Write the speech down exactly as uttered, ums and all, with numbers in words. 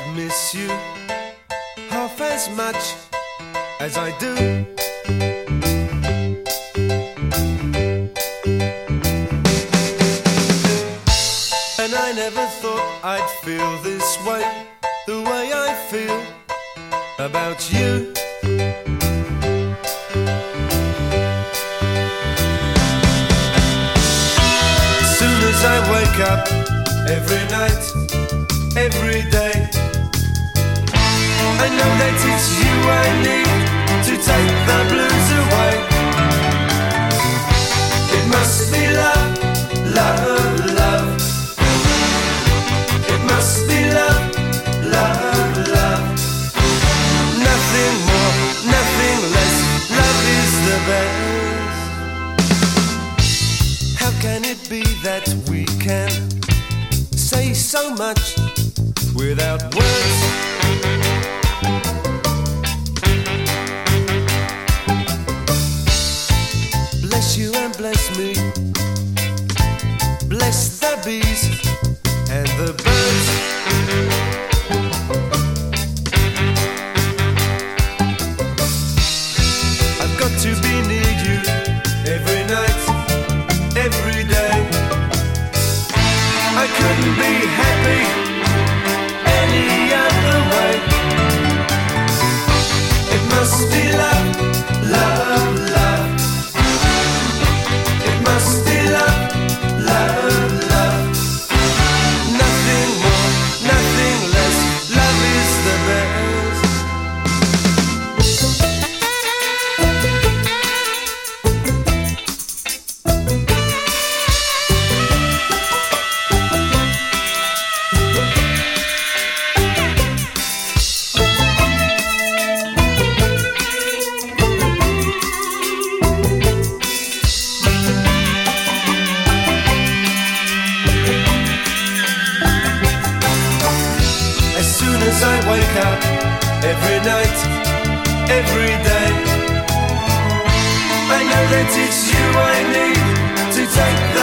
miss you half as much as I do. And I never thought I'd feel this way, the way I feel about you. As soon as I wake up, every night, every day, I know that it's you I need to take the blues away. It must be love, love, love. It must be love, love, love. Nothing more, nothing less. Love is the best. How can it be that we can say so much without words? Bless you and bless me, bless the bees and the birds. I've got to be near you every night, every day. I couldn't be happy any other way. It must be love, love, love. It must be love, love, love. Nothing more, nothing less. Love is the best. As soon as I wake up, every night, every day, I know that it's you I need to take the